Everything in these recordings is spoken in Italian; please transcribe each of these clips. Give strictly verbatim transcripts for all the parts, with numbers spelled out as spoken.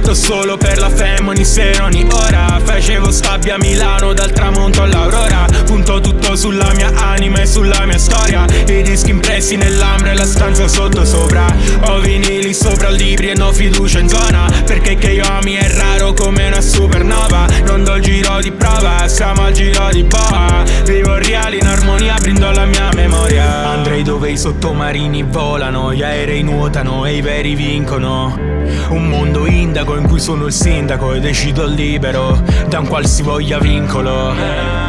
fatto solo per la fame ogni sera, ogni ora. Facevo stabbi a Milano dal tramonto all'aurora. Punto tutto sulla mia anima e sulla mia storia. I dischi impressi nell'ambra e la stanza sotto sopra. Ho vinili sopra libri e no fiducia in zona, perché che io ami è raro come una supernova. Non do il giro di prova, siamo al giro di boa. Vivo reale in armonia, brindo la mia memoria. Andrei dove i sottomarini volano, gli aerei nuotano e i veri vincono. Un mondo indaco in cui sono il sindaco e decido libero da un qualsivoglia vincolo.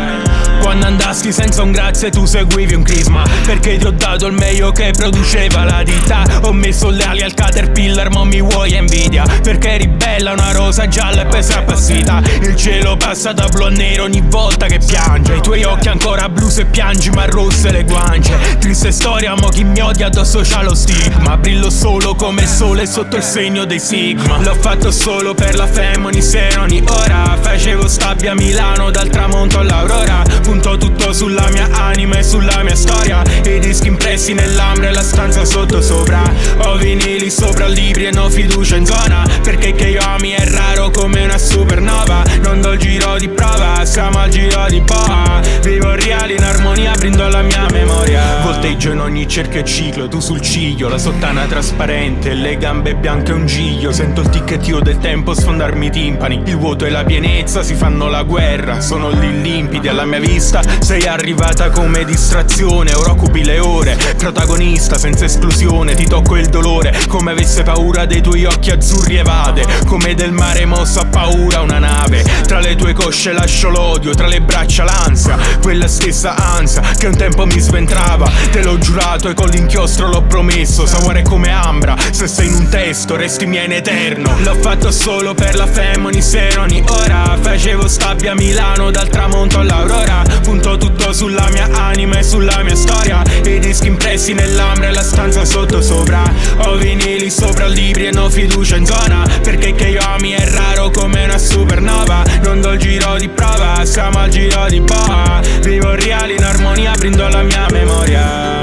Quando andasti senza un grazie tu seguivi un crisma, perché ti ho dato il meglio che produceva la ditta. Ho messo le ali al caterpillar, ma mi vuoi invidia, perché eri bella una rosa gialla e poi si è appassita. Il cielo passa da blu a nero ogni volta che piange. I tuoi occhi ancora blu se piangi, ma rosse le guance. Triste storia, mo chi mi odia addosso c'ha lo stigma. Brillo solo come il sole sotto il segno dei sigma. L'ho fatto solo per la fame ogni sera, ogni ora. Facevo stabbi a Milano dal tramonto all'aurora. Punto tutto sulla mia anima e sulla mia storia. I dischi impressi nell'ambra e la stanza sotto sopra. Ho vinili sopra libri e no fiducia in zona, perché che io ami è raro come una supernova. Non do il giro di prova, siamo al giro di boa. Vivo reale in armonia, brindo la mia memoria. Volteggio in ogni cerchio e ciclo, tu sul ciglio, la sottana trasparente, le gambe bianche e un giglio. Sento il ticchettio del tempo sfondarmi i timpani. Il vuoto e la pienezza si fanno la guerra, sono lì limpidi alla mia vista. Sei arrivata come distrazione, ora occupi le ore. Protagonista senza esclusione, ti tocco il dolore. Come avesse paura dei tuoi occhi azzurri evade, come del mare mosso a paura una nave. Tra le tue cosce lascio l'odio, tra le braccia l'ansia, quella stessa ansia che un tempo mi sventrava. Te l'ho giurato e con l'inchiostro l'ho promesso. Sapore come ambra, se sei in un testo resti mia in eterno. L'ho fatto solo per la fame ogni sera, ogni ora. Facevo stabbi a Milano dal tramonto all'aurora. Punto tutto sulla mia anima e sulla mia storia. I dischi impressi nell'ambra e la stanza sotto sopra. Ho vinili sopra libri e no fiducia in zona, perché che io ami è raro come una supernova. Non do il giro di prova, siamo al giro di boa. Vivo reale in armonia, brindo la mia memoria.